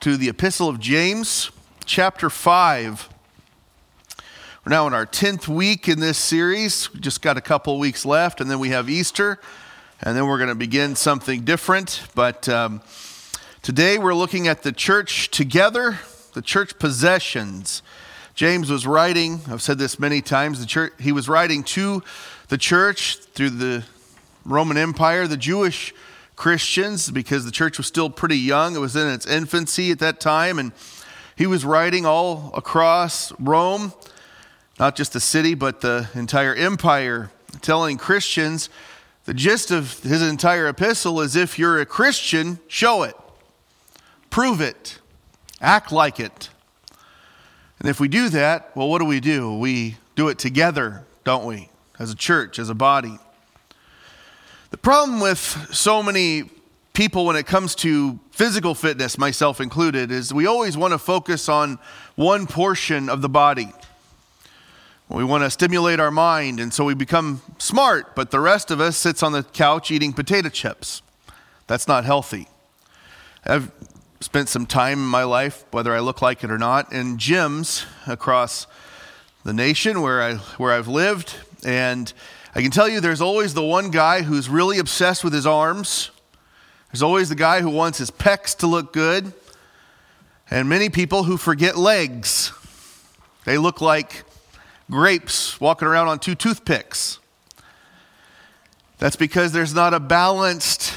to the Epistle of James, chapter 5. We're now in our 10th week in this series. We just got a couple weeks left, and then we have Easter, and then we're going to begin something different. But today we're looking at the church together, the church possessions. James was writing, I've said this many times, he was writing to the church through the Roman Empire, the Jewish Christians, because the church was still pretty young. It was in its infancy at that time, and he was writing all across Rome, not just the city, but the entire empire, telling Christians the gist of his entire epistle is, if you're a Christian, show it, prove it, act like it. And if we do that, well, what do? We do it together, don't we? As a church, as a body. The problem with so many people when it comes to physical fitness, myself included, is we always want to focus on one portion of the body. We want to stimulate our mind, and so we become smart, but the rest of us sits on the couch eating potato chips. That's not healthy. I've spent some time in my life, whether I look like it or not, in gyms across the nation where I've lived, and I can tell you there's always the one guy who's really obsessed with his arms. There's always the guy who wants his pecs to look good. And many people who forget legs. They look like grapes walking around on two toothpicks. That's because there's not a balanced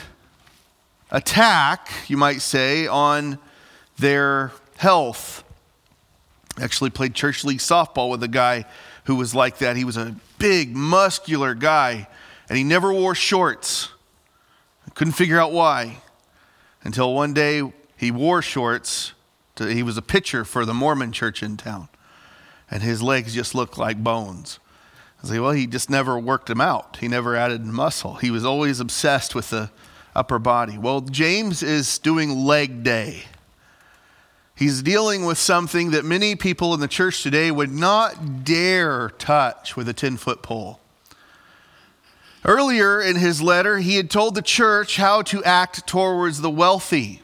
attack, you might say, on their health. I actually played church league softball with a guy who was like that. He was a big, muscular guy, and he never wore shorts. I couldn't figure out why, until one day he wore shorts. He was a pitcher for the Mormon church in town, and his legs just looked like bones. I say, well, he just never worked them out. He never added muscle. He was always obsessed with the upper body. Well, James is doing leg day. He's dealing with something that many people in the church today would not dare touch with a 10-foot pole. Earlier in his letter, he had told the church how to act towards the wealthy.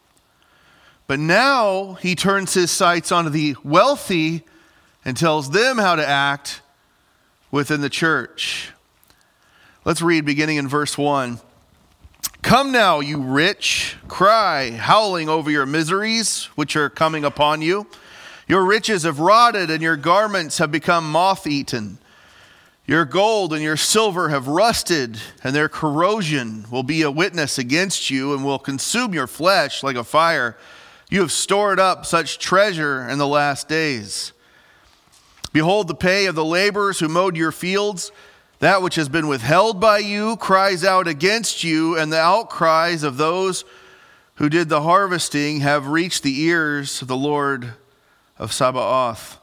But now he turns his sights onto the wealthy and tells them how to act within the church. Let's read beginning in verse 1. Come now, you rich, cry, howling over your miseries, which are coming upon you. Your riches have rotted, and your garments have become moth-eaten. Your gold and your silver have rusted, and their corrosion will be a witness against you and will consume your flesh like a fire. You have stored up such treasure in the last days. Behold, the pay of the laborers who mowed your fields, that which has been withheld by you, cries out against you, and the outcries of those who did the harvesting have reached the ears of the Lord of Sabaoth.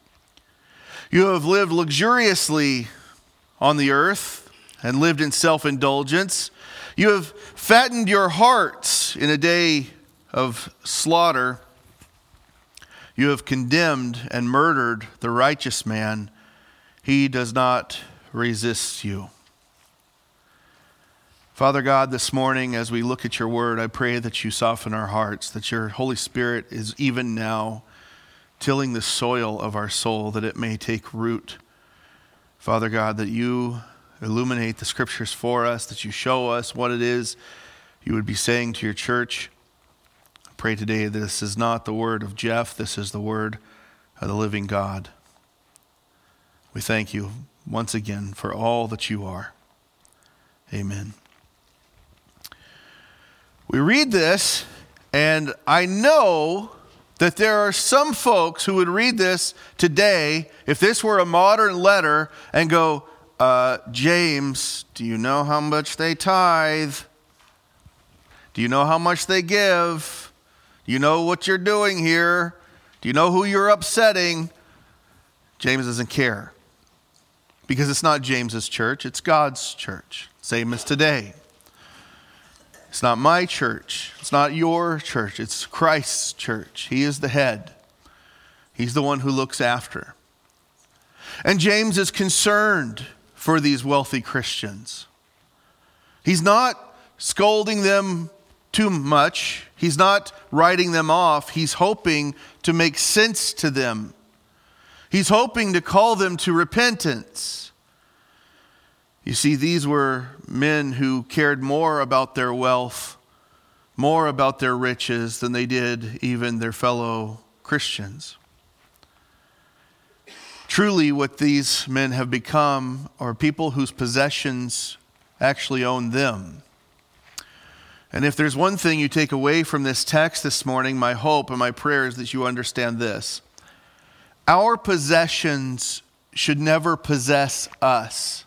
You have lived luxuriously on the earth and lived in self-indulgence. You have fattened your hearts in a day of slaughter. You have condemned and murdered the righteous man. He does not resist you. Father God, this morning as we look at your word, I pray that you soften our hearts, that your Holy Spirit is even now tilling the soil of our soul, that it may take root. Father God, that you illuminate the scriptures for us, that you show us what it is you would be saying to your church. I pray today that this is not the word of Jeff, this is the word of the living God. We thank you once again for all that you are. Amen. We read this, and I know that there are some folks who would read this today, if this were a modern letter, and go, James, do you know how much they tithe? Do you know how much they give? Do you know what you're doing here? Do you know who you're upsetting? James doesn't care. Because it's not James's church, it's God's church. Same as today. It's not my church. It's not your church. It's Christ's church. He is the head. He's the one who looks after. And James is concerned for these wealthy Christians. He's not scolding them too much. He's not writing them off. He's hoping to make sense to them. He's hoping to call them to repentance. You see, these were men who cared more about their wealth, more about their riches than they did even their fellow Christians. Truly, what these men have become are people whose possessions actually own them. And if there's one thing you take away from this text this morning, my hope and my prayer is that you understand this. Our possessions should never possess us.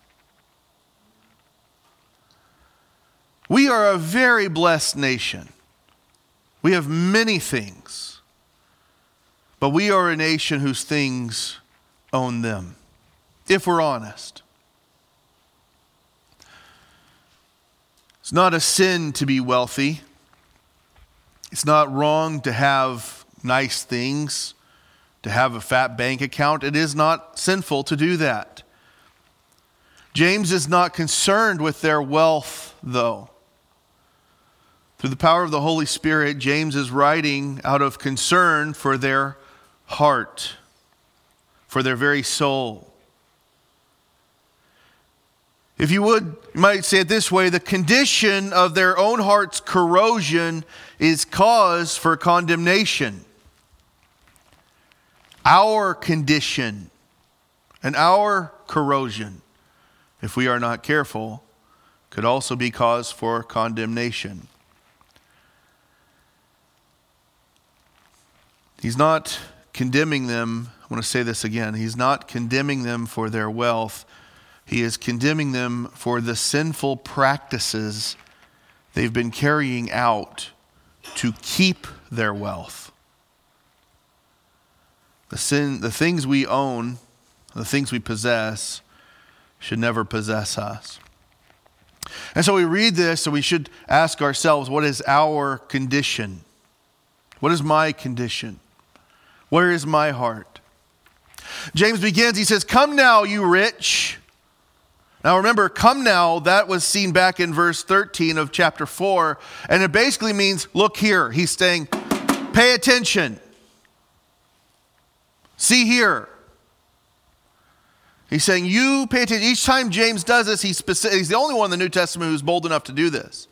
We are a very blessed nation. We have many things, but we are a nation whose things own them, if we're honest. It's not a sin to be wealthy. It's not wrong to have nice things, to have a fat bank account. It is not sinful to do that. James is not concerned with their wealth, though. Through the power of the Holy Spirit, James is writing out of concern for their heart, for their very soul. If you would, you might say it this way: the condition of their own heart's corrosion is cause for condemnation. Our condition and our corrosion, if we are not careful, could also be cause for condemnation. He's not condemning them. I want to say this again. He's not condemning them for their wealth. He is condemning them for the sinful practices they've been carrying out to keep their wealth. The things we own, the things we possess, should never possess us. And so we read this, and we should ask ourselves, what is our condition? What is my condition? Where is my heart? James begins, he says, "Come now, you rich." Now remember, "come now," that was seen back in verse 13 of chapter 4. And it basically means, look here. He's saying, pay attention. See here. He's saying, you pay attention. Each time James does this, he's the only one in the New Testament who's bold enough to do this.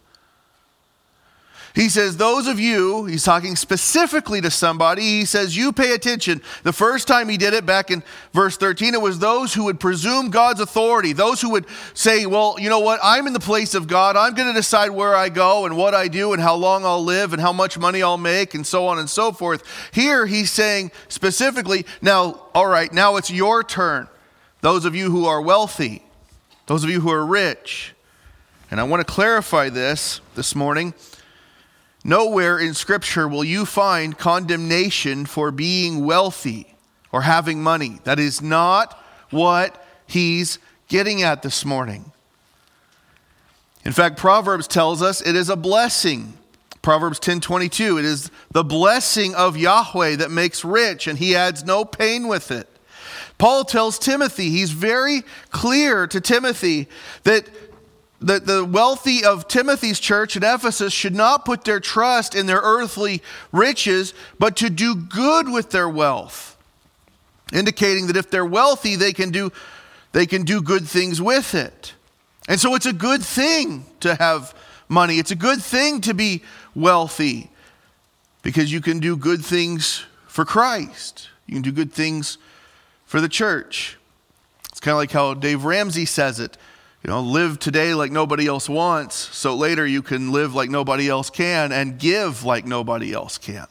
He says, those of you, he's talking specifically to somebody, he says, you pay attention. The first time he did it back in verse 13, it was those who would presume God's authority. Those who would say, well, you know what? I'm in the place of God. I'm going to decide where I go and what I do and how long I'll live and how much money I'll make and so on and so forth. Here he's saying specifically, now, all right, now it's your turn. Those of you who are wealthy, those of you who are rich. And I want to clarify this morning. Nowhere in Scripture will you find condemnation for being wealthy or having money. That is not what he's getting at this morning. In fact, Proverbs tells us it is a blessing. Proverbs 10:22, it is the blessing of Yahweh that makes rich, and he adds no pain with it. Paul tells Timothy, he's very clear to Timothy that the wealthy of Timothy's church at Ephesus should not put their trust in their earthly riches, but to do good with their wealth. Indicating that if they're wealthy, they can do good things with it. And so it's a good thing to have money. It's a good thing to be wealthy because you can do good things for Christ. You can do good things for the church. It's kind of like how Dave Ramsey says it. You know, live today like nobody else wants, so later you can live like nobody else can and give like nobody else can.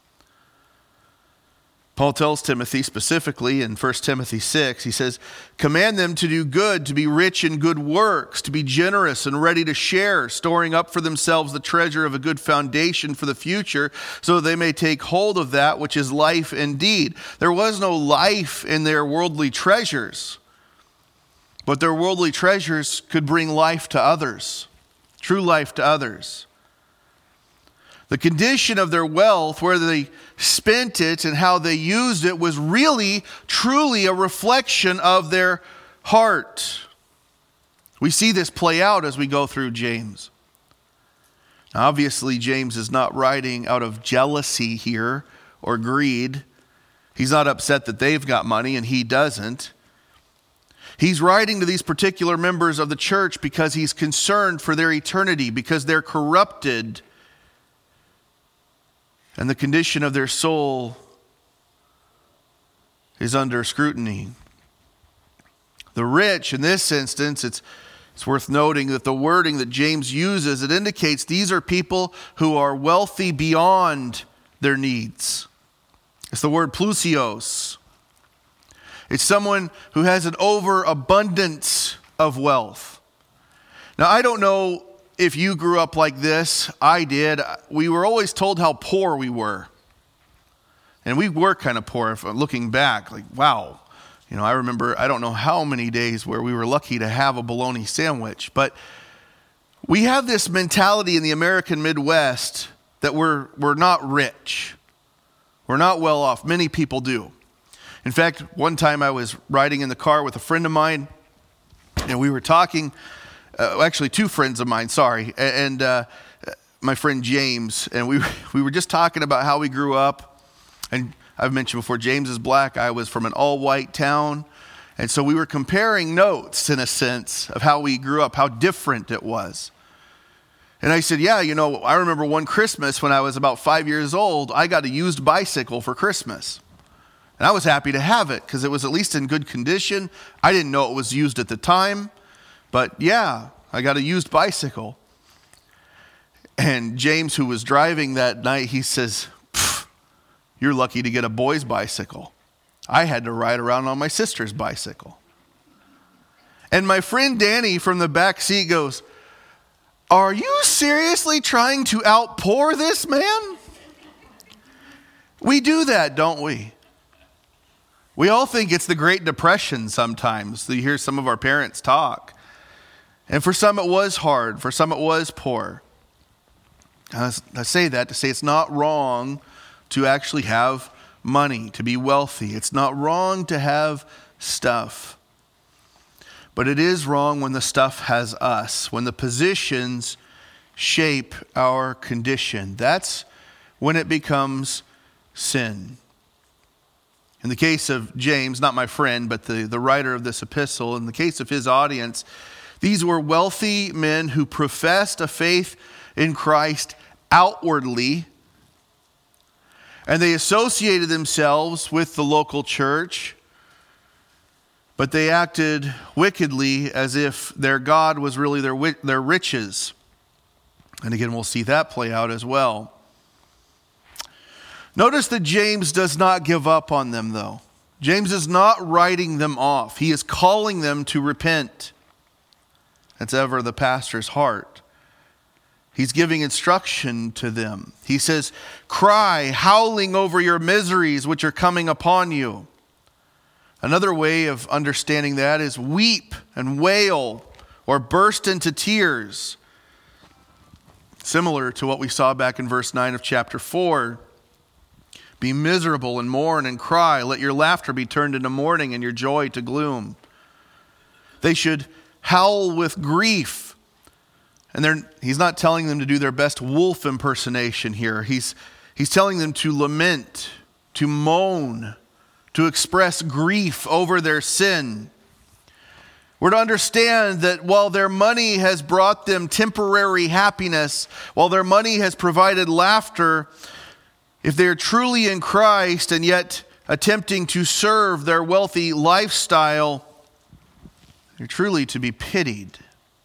Paul tells Timothy specifically in 1 Timothy 6, he says, command them to do good, to be rich in good works, to be generous and ready to share, storing up for themselves the treasure of a good foundation for the future, so that they may take hold of that which is life indeed. There was no life in their worldly treasures, but their worldly treasures could bring life to others, true life to others. The condition of their wealth, where they spent it and how they used it, was really, truly a reflection of their heart. We see this play out as we go through James. Obviously, James is not writing out of jealousy here or greed. He's not upset that they've got money and he doesn't. He's writing to these particular members of the church because he's concerned for their eternity, because they're corrupted and the condition of their soul is under scrutiny. The rich, in this instance, it's worth noting that the wording that James uses, it indicates these are people who are wealthy beyond their needs. It's the word plusios. It's someone who has an overabundance of wealth. Now, I don't know if you grew up like this. I did. We were always told how poor we were. And we were kind of poor. If I'm looking back, like, wow. I remember, I don't know how many days where we were lucky to have a bologna sandwich. But we have this mentality in the American Midwest that we're not rich. We're not well off. Many people do. In fact, one time I was riding in the car with a friend of mine, and we were talking, actually two friends of mine, and my friend James, and we were just talking about how we grew up. And I've mentioned before, James is black. I was from an all-white town. And so we were comparing notes, in a sense, of how we grew up, how different it was. And I said, yeah, I remember one Christmas when I was about 5 years old, I got a used bicycle for Christmas. And I was happy to have it because it was at least in good condition. I didn't know it was used at the time. But yeah, I got a used bicycle. And James, who was driving that night, he says, "You're lucky to get a boy's bicycle. I had to ride around on my sister's bicycle." And my friend Danny from the back seat goes, "Are you seriously trying to outpour this man?" We do that, don't we? We all think it's the Great Depression sometimes. You hear some of our parents talk. And for some it was hard. For some it was poor. I say that to say it's not wrong to actually have money, to be wealthy. It's not wrong to have stuff. But it is wrong when the stuff has us, when the positions shape our condition. That's when it becomes sin. In the case of James, not my friend, but the writer of this epistle, in the case of his audience, these were wealthy men who professed a faith in Christ outwardly, and they associated themselves with the local church, but they acted wickedly as if their God was really their riches. And again, we'll see that play out as well. Notice that James does not give up on them, though. James is not writing them off. He is calling them to repent. That's ever the pastor's heart. He's giving instruction to them. He says, "Cry, howling over your miseries which are coming upon you." Another way of understanding that is weep and wail or burst into tears. Similar to what we saw back in verse 9 of chapter 4. Be miserable and mourn and cry. Let your laughter be turned into mourning and your joy to gloom. They should howl with grief. And he's not telling them to do their best wolf impersonation here. He's telling them to lament, to moan, to express grief over their sin. We're to understand that while their money has brought them temporary happiness, while their money has provided laughter, if they are truly in Christ and yet attempting to serve their wealthy lifestyle, they're truly to be pitied.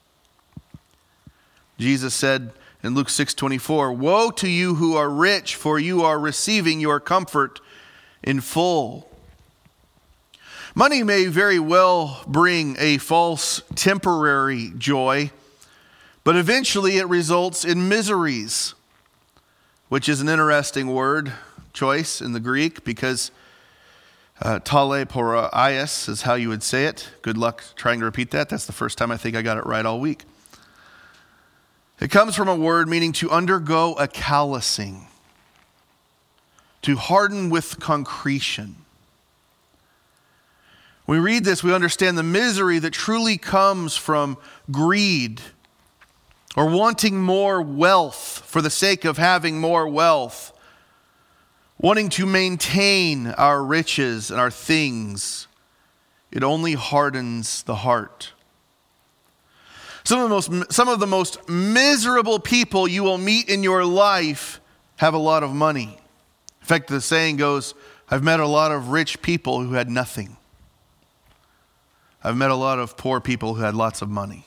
Jesus said in Luke 6:24, "Woe to you who are rich, for you are receiving your comfort in full." Money may very well bring a false temporary joy, but eventually it results in miseries, which is an interesting word choice in the Greek because taleporaias is how you would say it. Good luck trying to repeat that. That's the first time I think I got it right all week. It comes from a word meaning to undergo a callousing, to harden with concretion. When we read this, we understand the misery that truly comes from greed or wanting more wealth for the sake of having more wealth, wanting to maintain our riches and our things, it only hardens the heart. Some of the most miserable people you will meet in your life have a lot of money. In fact, the saying goes, I've met a lot of rich people who had nothing. I've met a lot of poor people who had lots of money.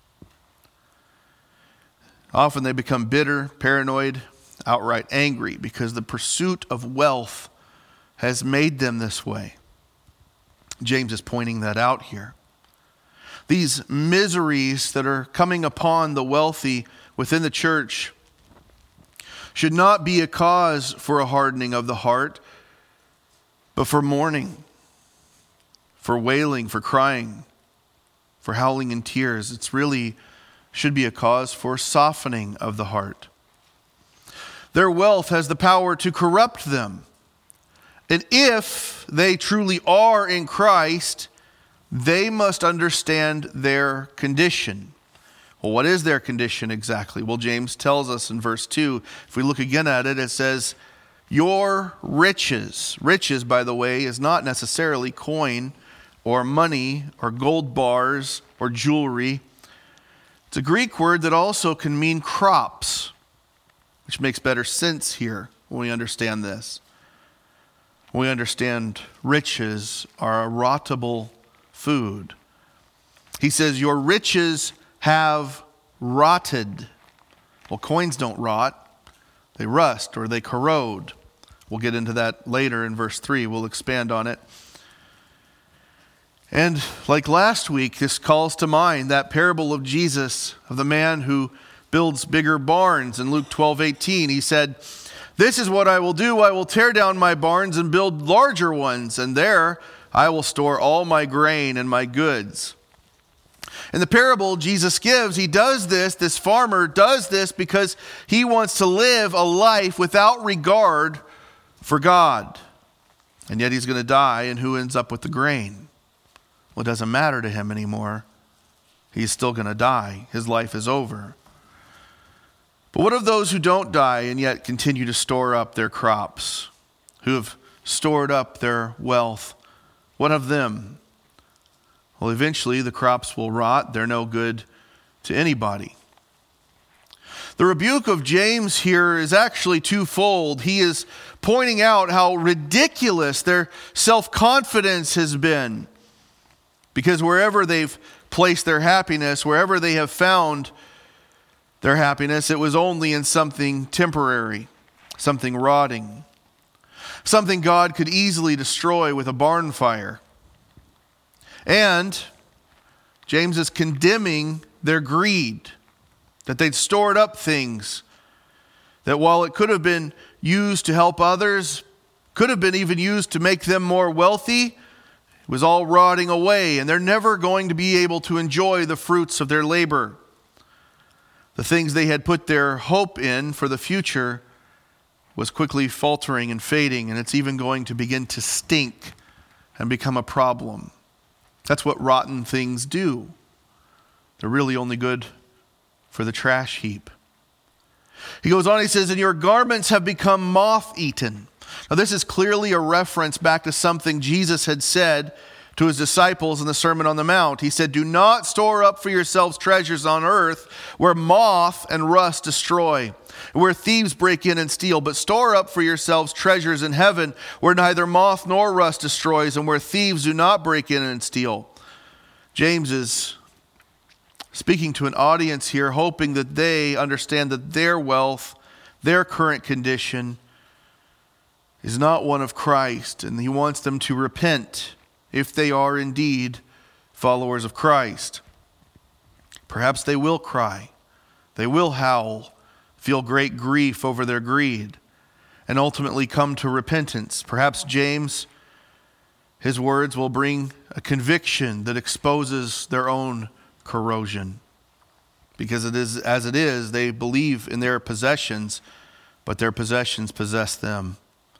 Often they become bitter, paranoid, outright angry because the pursuit of wealth has made them this way. James is pointing that out here. These miseries that are coming upon the wealthy within the church should not be a cause for a hardening of the heart, but for mourning, for wailing, for crying, for howling in tears. It's really should be a cause for softening of the heart. Their wealth has the power to corrupt them. And if they truly are in Christ, they must understand their condition. Well, what is their condition exactly? Well, James tells us in verse 2, if we look again at it, it says, your riches. Riches, by the way, is not necessarily coin or money or gold bars or jewelry. It's a Greek word that also can mean crops, which makes better sense here when we understand this. We understand riches are a rottable food. He says, your riches have rotted. Well, coins don't rot. They rust or they corrode. We'll get into that later in verse 3. We'll expand on it. And like last week, this calls to mind that parable of Jesus, of the man who builds bigger barns. In Luke 12:18, he said, this is what I will do. I will tear down my barns and build larger ones, and there I will store all my grain and my goods. In the parable Jesus gives, he does this farmer does this because he wants to live a life without regard for God. And yet he's going to die, and who ends up with the grain? Well, it doesn't matter to him anymore. He's still going to die. His life is over. But what of those who don't die and yet continue to store up their crops, who have stored up their wealth? What of them? Well, eventually the crops will rot. They're no good to anybody. The rebuke of James here is actually twofold. He is pointing out how ridiculous their self-confidence has been. Because wherever they've placed their happiness, wherever they have found their happiness, it was only in something temporary, something rotting, something God could easily destroy with a barn fire. And James is condemning their greed, that they'd stored up things that while it could have been used to help others, could have been even used to make them more wealthy, it was all rotting away, and they're never going to be able to enjoy the fruits of their labor. The things they had put their hope in for the future was quickly faltering and fading, and it's even going to begin to stink and become a problem. That's what rotten things do. They're really only good for the trash heap. He goes on, he says, and your garments have become moth-eaten. Now this is clearly a reference back to something Jesus had said to his disciples in the Sermon on the Mount. He said, do not store up for yourselves treasures on earth where moth and rust destroy, where thieves break in and steal, but store up for yourselves treasures in heaven where neither moth nor rust destroys and where thieves do not break in and steal. James is speaking to an audience here, hoping that they understand that their wealth, their current condition is not one of Christ, and he wants them to repent if they are indeed followers of Christ. Perhaps they will cry, they will howl, feel great grief over their greed, and ultimately come to repentance. Perhaps James, his words will bring a conviction that exposes their own corrosion. Because it is as it is, they believe in their possessions, but their possessions possess them.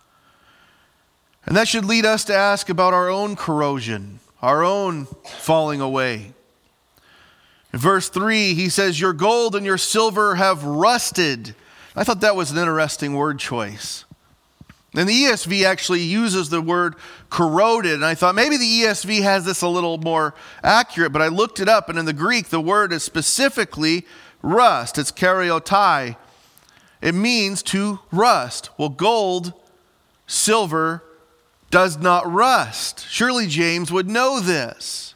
And that should lead us to ask about our own corrosion, our own falling away. In verse 3, he says, your gold and your silver have rusted. I thought that was an interesting word choice. And the ESV actually uses the word corroded. And I thought maybe the ESV has this a little more accurate, but I looked it up, and in the Greek, the word is specifically rust. It's karyotai. It means to rust. Well, gold, silver does not rust. Surely James would know this.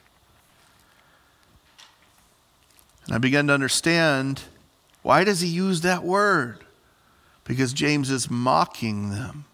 And I began to understand, why does he use that word? Because James is mocking them.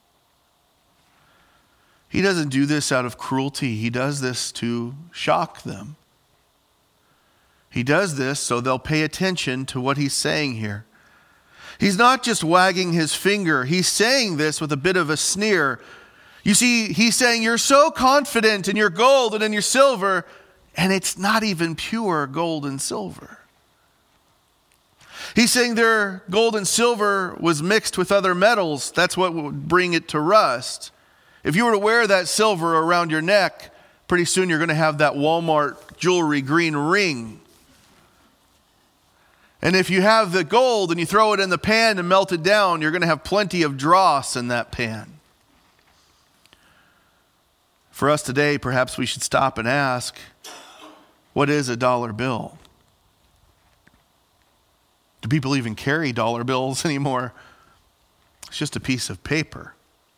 He doesn't do this out of cruelty. He does this to shock them. He does this so they'll pay attention to what he's saying here. He's not just wagging his finger. He's saying this with a bit of a sneer. You see, he's saying you're so confident in your gold and in your silver, and it's not even pure gold and silver. He's saying their gold and silver was mixed with other metals. That's what would bring it to rust. If you were to wear that silver around your neck, pretty soon you're going to have that Walmart jewelry green ring. And if you have the gold and you throw it in the pan and melt it down, you're going to have plenty of dross in that pan. For us today, perhaps we should stop and ask, what is a dollar bill? Do people even carry dollar bills anymore? It's just a piece of paper.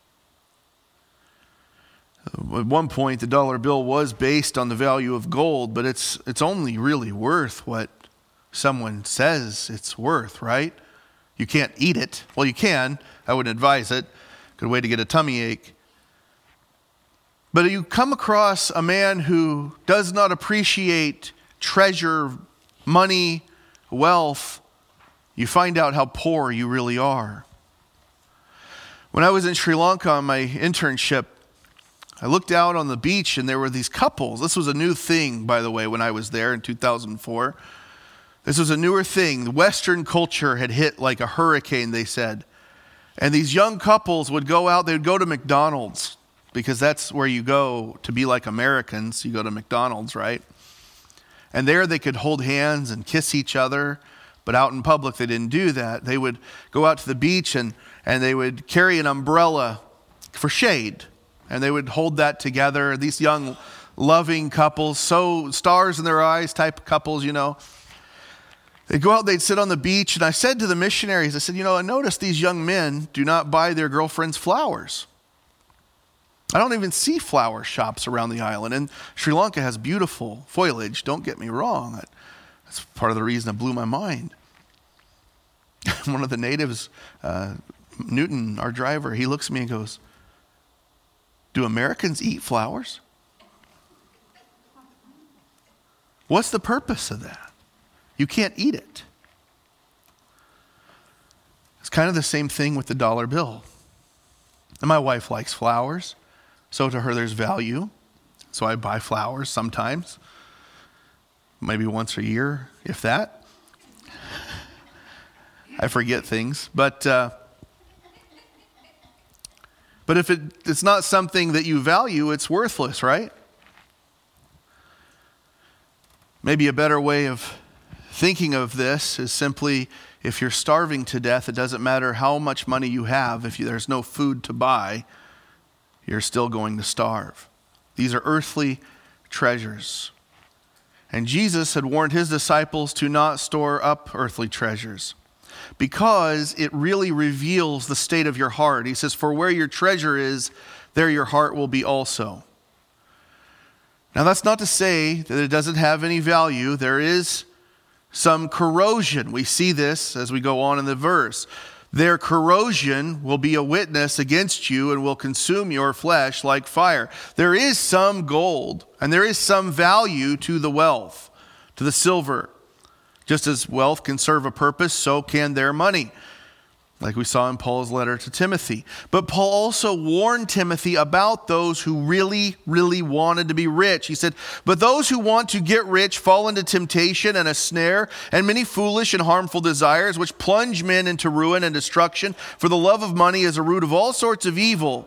At one point, the dollar bill was based on the value of gold, but it's only really worth what someone says it's worth, right? You can't eat it. Well, you can. I wouldn't advise it. Good way to get a tummy ache. But you come across a man who does not appreciate treasure, money, wealth, you find out how poor you really are. When I was in Sri Lanka on my internship, I looked out on the beach and there were these couples. This was a new thing, by the way, when I was there in 2004. This was a newer thing. The Western culture had hit like a hurricane, they said. And these young couples would go out, they would go to McDonald's, because that's where you go to be like Americans. You go to McDonald's, right? And there they could hold hands and kiss each other, but out in public they didn't do that. They would go out to the beach and they would carry an umbrella for shade. And they would hold that together. These young, loving couples, so stars in their eyes type of couples, you know. They'd go out, they'd sit on the beach. And I said to the missionaries, I said, I noticed these young men do not buy their girlfriends flowers. I don't even see flower shops around the island. And Sri Lanka has beautiful foliage, don't get me wrong. That's part of the reason it blew my mind. One of the natives, Newton, our driver, he looks at me and goes, do Americans eat flowers? What's the purpose of that? You can't eat it. It's kind of the same thing with the dollar bill. And my wife likes flowers, so to her there's value. So I buy flowers sometimes, maybe once a year, if that. I forget things, but if it's not something that you value, it's worthless, right? Maybe a better way of thinking of this is simply, if you're starving to death, it doesn't matter how much money you have. If there's no food to buy, you're still going to starve. These are earthly treasures. And Jesus had warned his disciples to not store up earthly treasures, because it really reveals the state of your heart. He says, for where your treasure is, there your heart will be also. Now that's not to say that it doesn't have any value. There is some corrosion. We see this as we go on in the verse. Their corrosion will be a witness against you and will consume your flesh like fire. There is some gold and there is some value to the wealth, to the silver. Just as wealth can serve a purpose, so can their money, like we saw in Paul's letter to Timothy. But Paul also warned Timothy about those who really, really wanted to be rich. He said, but those who want to get rich fall into temptation and a snare and many foolish and harmful desires, which plunge men into ruin and destruction. For the love of money is a root of all sorts of evil.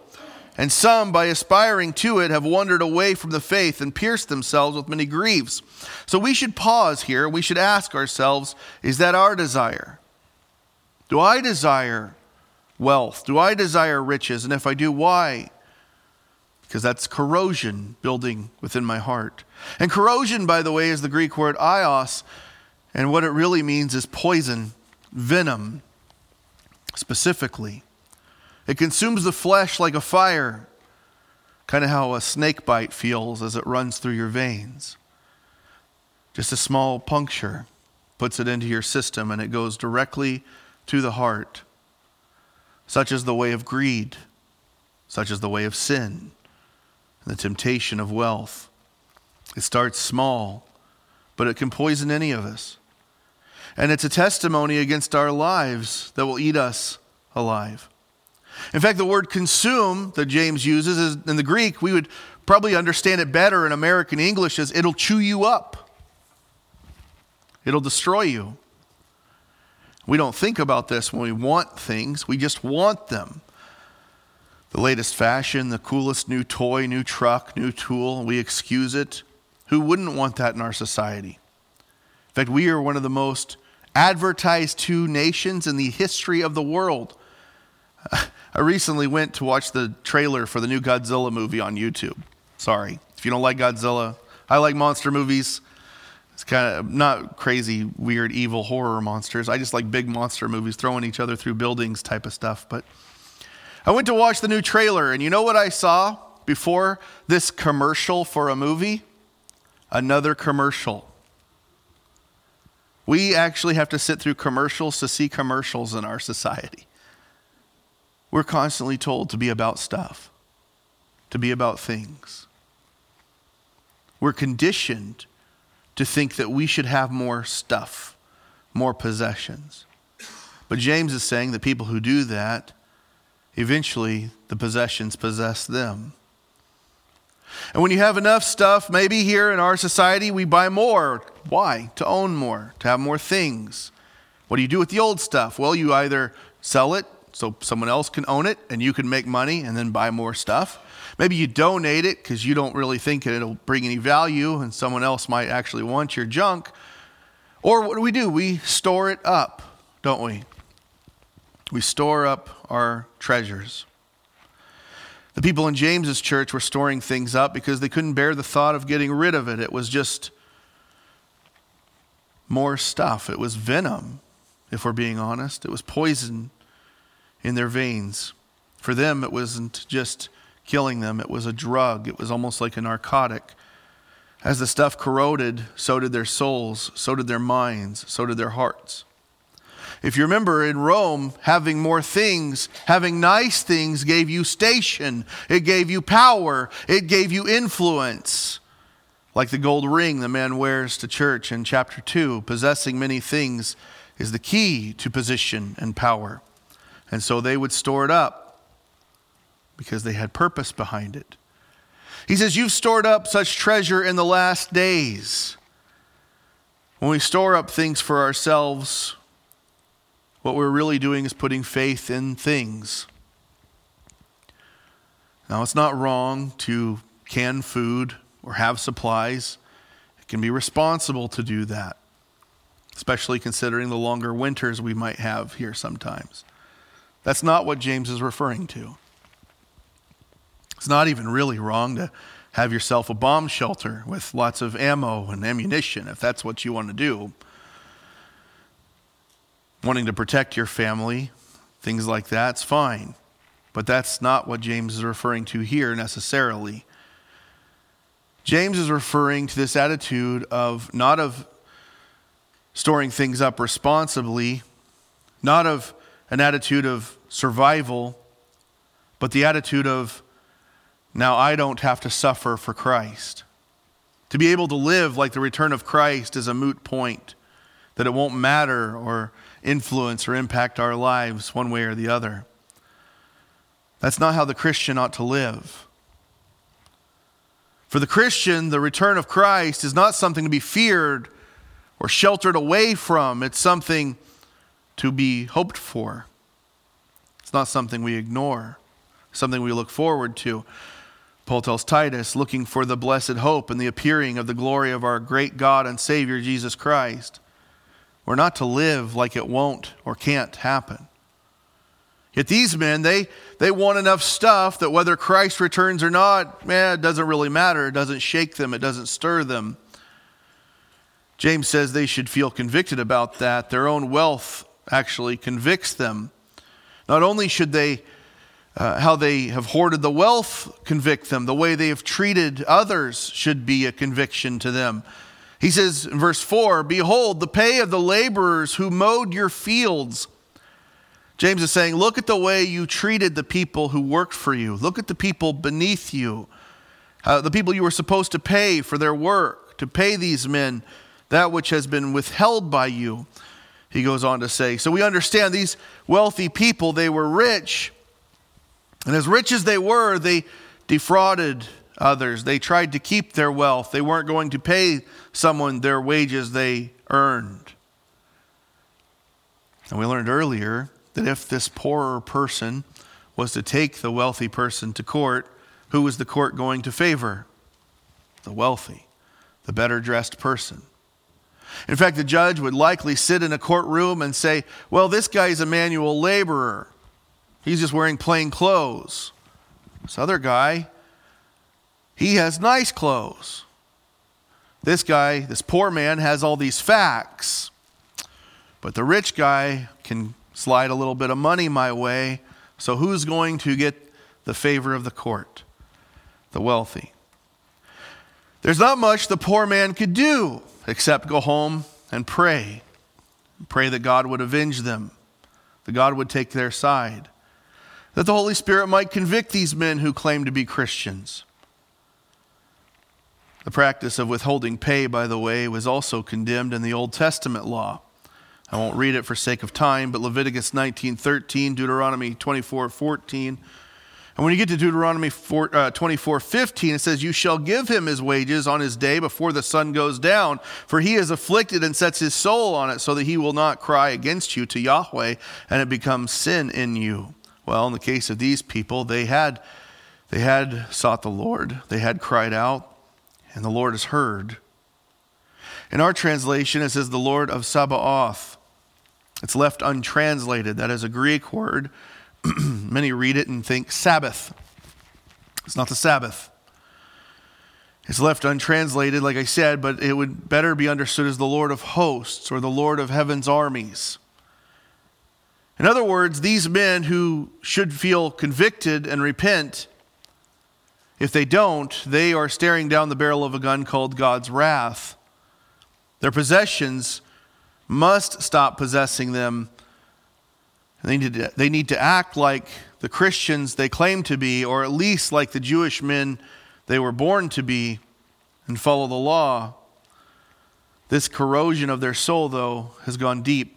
And some, by aspiring to it, have wandered away from the faith and pierced themselves with many griefs. So we should pause here. We should ask ourselves, is that our desire? Do I desire wealth? Do I desire riches? And if I do, why? Because that's corrosion building within my heart. And corrosion, by the way, is the Greek word ios. And what it really means is poison, venom, specifically. It consumes the flesh like a fire, kind of how a snake bite feels as it runs through your veins. Just a small puncture puts it into your system and it goes directly to the heart. Such is the way of greed, such is the way of sin, and the temptation of wealth. It starts small, but it can poison any of us. And it's a testimony against our lives that will eat us alive. In fact, the word consume that James uses is, in the Greek, we would probably understand it better in American English as it'll chew you up. It'll destroy you. We don't think about this when we want things. We just want them. The latest fashion, the coolest new toy, new truck, new tool, we excuse it. Who wouldn't want that in our society? In fact, we are one of the most advertised to nations in the history of the world. I recently went to watch the trailer for the new Godzilla movie on YouTube. Sorry, if you don't like Godzilla. I like monster movies. It's kind of not crazy, weird, evil horror monsters. I just like big monster movies, throwing each other through buildings type of stuff. But I went to watch the new trailer, and you know what I saw before this commercial for a movie? Another commercial. We actually have to sit through commercials to see commercials in our society. We're constantly told to be about stuff, to be about things. We're conditioned to think that we should have more stuff, more possessions. But James is saying that people who do that, eventually the possessions possess them. And when you have enough stuff, maybe here in our society, we buy more. Why? To own more, to have more things. What do you do with the old stuff? Well, you either sell it so someone else can own it and you can make money and then buy more stuff. Maybe you donate it because you don't really think it'll bring any value and someone else might actually want your junk. Or what do? We store it up, don't we? We store up our treasures. The people in James's church were storing things up because they couldn't bear the thought of getting rid of it. It was just more stuff. It was venom, if we're being honest. It was poison in their veins. For them, it wasn't just killing them. It was a drug. It was almost like a narcotic. As the stuff corroded, so did their souls, so did their minds, so did their hearts. If you remember in Rome, having more things, having nice things gave you station. It gave you power. It gave you influence. Like the gold ring the man wears to church in chapter 2, possessing many things is the key to position and power. And so they would store it up because they had purpose behind it. He says, you've stored up such treasure in the last days. When we store up things for ourselves, what we're really doing is putting faith in things. Now, it's not wrong to can food or have supplies. It can be responsible to do that, especially considering the longer winters we might have here sometimes. That's not what James is referring to. It's not even really wrong to have yourself a bomb shelter with lots of ammo and ammunition, if that's what you want to do. Wanting to protect your family, things like that's fine. But that's not what James is referring to here necessarily. James is referring to this attitude of not of storing things up responsibly, not of an attitude of survival, but the attitude of, now I don't have to suffer for Christ. To be able to live like the return of Christ is a moot point, that it won't matter or influence or impact our lives one way or the other. That's not how the Christian ought to live. For the Christian, the return of Christ is not something to be feared or sheltered away from. It's something to be hoped for. It's not something we ignore. something we look forward to. Paul tells Titus, looking for the blessed hope and the appearing of the glory of our great God and Savior, Jesus Christ. We're not to live like it won't or can't happen. Yet these men, they want enough stuff that whether Christ returns or not, it doesn't really matter. It doesn't shake them. It doesn't stir them. James says they should feel convicted about that. Their own wealth actually convicts them. Not only should they, how they have hoarded the wealth convict them, the way they have treated others should be a conviction to them. He says in verse 4, "Behold, the pay of the laborers who mowed your fields." James is saying, look at the way you treated the people who worked for you. Look at the people beneath you, the people you were supposed to pay for their work, to pay these men that which has been withheld by you. He goes on to say, so we understand these wealthy people, they were rich. And as rich as they defrauded others. They tried to keep their wealth. They weren't going to pay someone their wages they earned. And we learned earlier that if this poorer person was to take the wealthy person to court, who was the court going to favor? The wealthy, the better dressed person. In fact, the judge would likely sit in a courtroom and say, well, this guy's a manual laborer. He's just wearing plain clothes. This other guy, he has nice clothes. This guy, this poor man, has all these facts. But the rich guy can slide a little bit of money my way. So who's going to get the favor of the court? The wealthy. There's not much the poor man could do except go home and pray. Pray that God would avenge them, that God would take their side, that the Holy Spirit might convict these men who claim to be Christians. The practice of withholding pay, by the way, was also condemned in the Old Testament law. I won't read it for sake of time, but Leviticus 19:13, Deuteronomy 24:14. And when you get to Deuteronomy 24:15, it says, you shall give him his wages on his day before the sun goes down, for he is afflicted and sets his soul on it, so that he will not cry against you to Yahweh, and it becomes sin in you. Well, in the case of these people, they had sought the Lord. They had cried out, and the Lord has heard. In our translation, it says the Lord of Sabaoth. It's left untranslated. That is a Greek word. Many read it and think Sabbath. It's not the Sabbath. It's left untranslated, like I said, but it would better be understood as the Lord of hosts or the Lord of heaven's armies. In other words, these men who should feel convicted and repent, if they don't, they are staring down the barrel of a gun called God's wrath. Their possessions must stop possessing them. They need to act like the Christians they claim to be, or at least like the Jewish men they were born to be, and follow the law. This corrosion of their soul, though, has gone deep.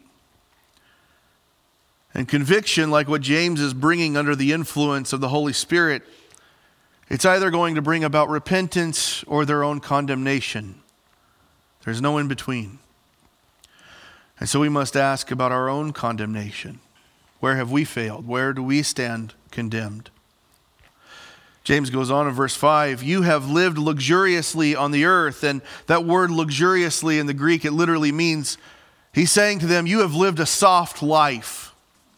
And conviction, like what James is bringing under the influence of the Holy Spirit, it's either going to bring about repentance or their own condemnation. There's no in between. And so we must ask about our own condemnation. Where have we failed? Where do we stand condemned? James goes on in verse 5, you have lived luxuriously on the earth. And that word luxuriously in the Greek, it literally means, he's saying to them, you have lived a soft life.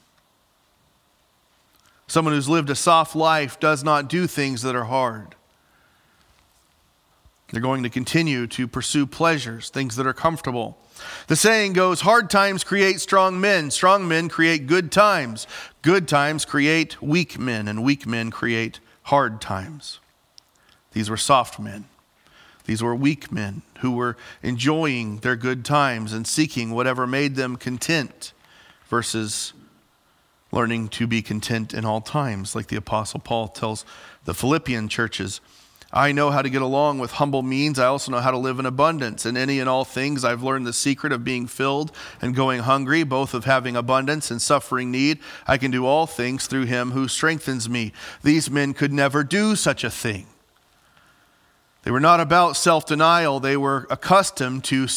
Someone who's lived a soft life does not do things that are hard. They're going to continue to pursue pleasures, things that are comfortable. The saying goes, hard times create strong men. Strong men create good times. Good times create weak men, and weak men create hard times. These were soft men. These were weak men who were enjoying their good times and seeking whatever made them content versus learning to be content in all times, like the Apostle Paul tells the Philippian churches. I know how to get along with humble means. I also know how to live in abundance. In any and all things, I've learned the secret of being filled and going hungry, both of having abundance and suffering need. I can do all things through him who strengthens me. These men could never do such a thing. They were not about self-denial. They were accustomed to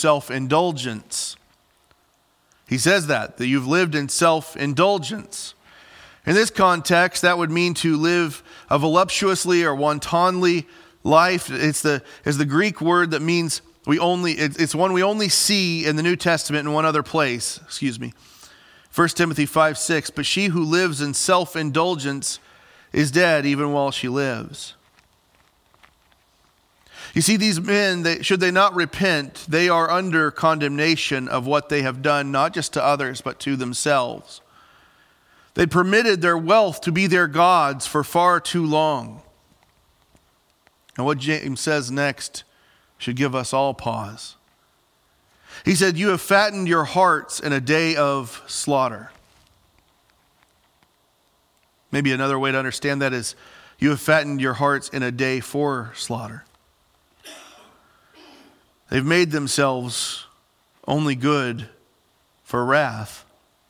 self-indulgence. He says that you've lived in self-indulgence. In this context, that would mean to live a voluptuously or wantonly life. It's the Greek word that means it's one we only see in the New Testament in one other place. 1 Timothy 5:6, but she who lives in self-indulgence is dead even while she lives. You see, these men, should they not repent, they are under condemnation of what they have done, not just to others, but to themselves. They permitted their wealth to be their gods for far too long. And what James says next should give us all pause. He said, you have fattened your hearts in a day of slaughter. Maybe another way to understand that is, you have fattened your hearts in a day for slaughter. They've made themselves only good for wrath.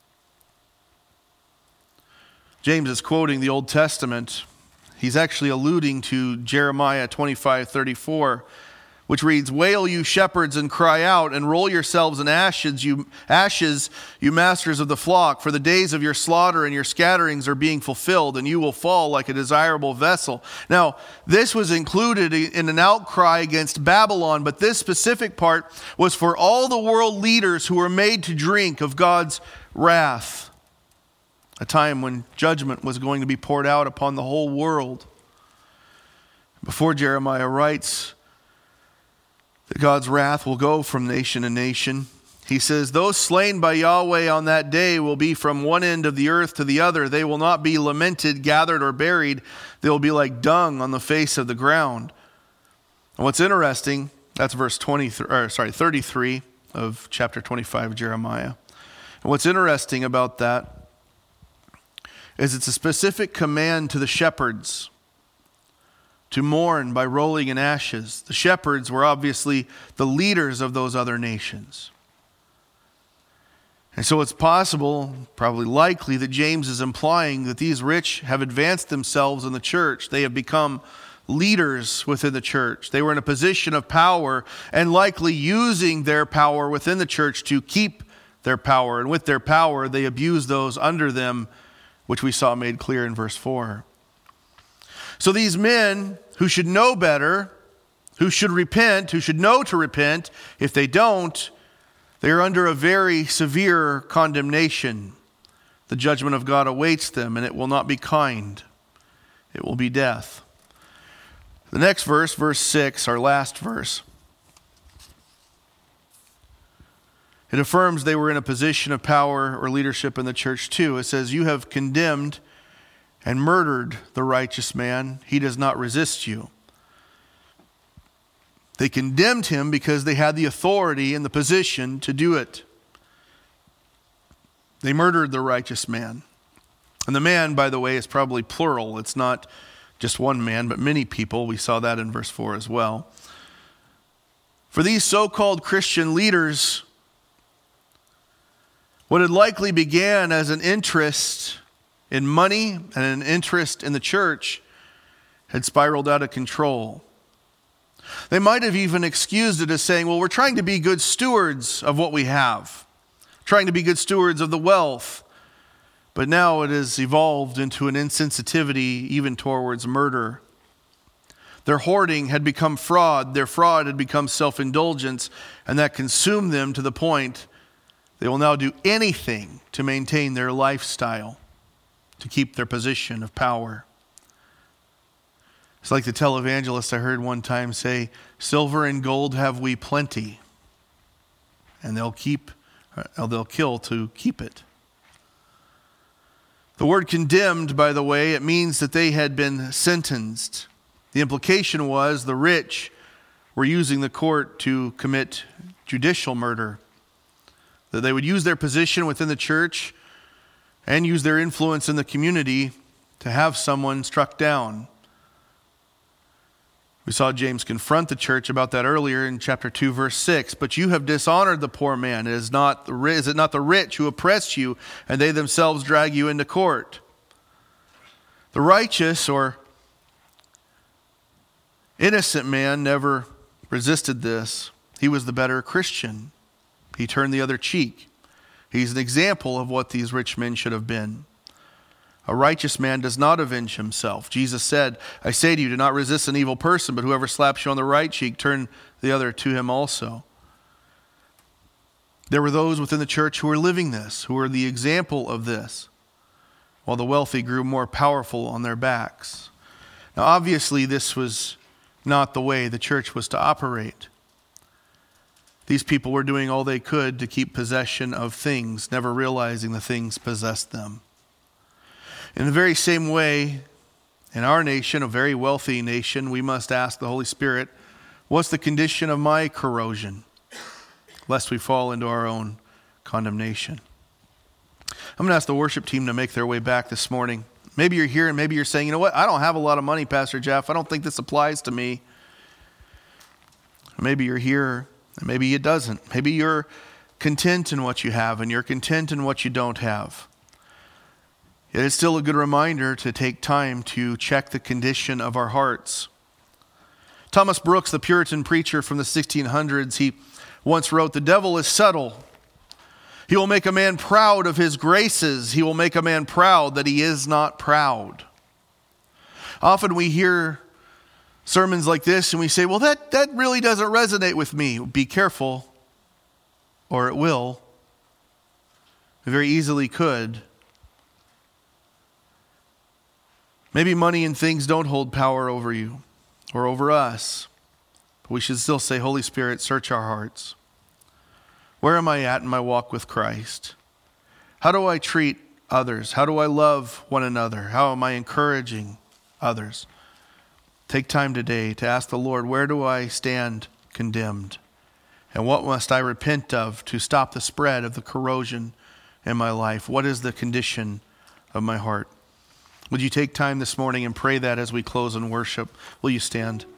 James is quoting the Old Testament. He's actually alluding to Jeremiah 25:34, which reads, wail, you shepherds, and cry out, and roll yourselves in ashes, you masters of the flock, for the days of your slaughter and your scatterings are being fulfilled, and you will fall like a desirable vessel. Now, this was included in an outcry against Babylon, but this specific part was for all the world leaders who were made to drink of God's wrath, a time when judgment was going to be poured out upon the whole world. Before Jeremiah writes that God's wrath will go from nation to nation, he says, those slain by Yahweh on that day will be from one end of the earth to the other. They will not be lamented, gathered, or buried. They will be like dung on the face of the ground. And what's interesting, that's verse 33 of chapter 25 of Jeremiah. And what's interesting about that is it's a specific command to the shepherds to mourn by rolling in ashes. The shepherds were obviously the leaders of those other nations. And so it's possible, probably likely, that James is implying that these rich have advanced themselves in the church. They have become leaders within the church. They were in a position of power and likely using their power within the church to keep their power. And with their power, they abuse those under them, which we saw made clear in verse 4. So these men who should know better, who should repent, who should know to repent, if they don't, they are under a very severe condemnation. The judgment of God awaits them, and it will not be kind. It will be death. The next verse, verse 6, our last verse, it affirms they were in a position of power or leadership in the church too. It says, you have condemned and murdered the righteous man. He does not resist you. They condemned him because they had the authority and the position to do it. They murdered the righteous man. And the man, by the way, is probably plural. It's not just one man, but many people. We saw that in verse 4 as well. For these so-called Christian leaders, what had likely began as an interest in money and an interest in the church had spiraled out of control. They might have even excused it as saying, well, we're trying to be good stewards of what we have, trying to be good stewards of the wealth. But now it has evolved into an insensitivity even towards murder. Their hoarding had become fraud. Their fraud had become self-indulgence, and that consumed them to the point they will now do anything to maintain their lifestyle, to keep their position of power. It's like the televangelist I heard one time say, silver and gold have we plenty, and they'll kill to keep it. The word condemned, by the way, it means that they had been sentenced. The implication was the rich were using the court to commit judicial murder, that they would use their position within the church and use their influence in the community to have someone struck down. We saw James confront the church about that earlier in chapter 2, verse 6. But you have dishonored the poor man. Is it not the rich who oppress you, and they themselves drag you into court? The righteous or innocent man never resisted this. He was the better Christian. He turned the other cheek. He's an example of what these rich men should have been. A righteous man does not avenge himself. Jesus said, I say to you, do not resist an evil person, but whoever slaps you on the right cheek, turn the other to him also. There were those within the church who were living this, who were the example of this, while the wealthy grew more powerful on their backs. Now, obviously, this was not the way the church was to operate. These people were doing all they could to keep possession of things, never realizing the things possessed them. In the very same way, in our nation, a very wealthy nation, we must ask the Holy Spirit, what's the condition of my corrosion, lest we fall into our own condemnation? I'm going to ask the worship team to make their way back this morning. Maybe you're here and maybe you're saying, you know what, I don't have a lot of money, Pastor Jeff. I don't think this applies to me. Or maybe you're here and maybe it doesn't. Maybe you're content in what you have and you're content in what you don't have. Yet it's still a good reminder to take time to check the condition of our hearts. Thomas Brooks, the Puritan preacher from the 1600s, he once wrote, the devil is subtle. He will make a man proud of his graces. He will make a man proud that he is not proud. Often we hear sermons like this and we say, well, that really doesn't resonate with me. Be careful, or it will. It very easily could. Maybe money and things don't hold power over you or over us. But we should still say, Holy Spirit, search our hearts. Where am I at in my walk with Christ? How do I treat others? How do I love one another? How am I encouraging others? Take time today to ask the Lord, where do I stand condemned? And what must I repent of to stop the spread of the corrosion in my life? What is the condition of my heart? Would you take time this morning and pray that as we close in worship? Will you stand?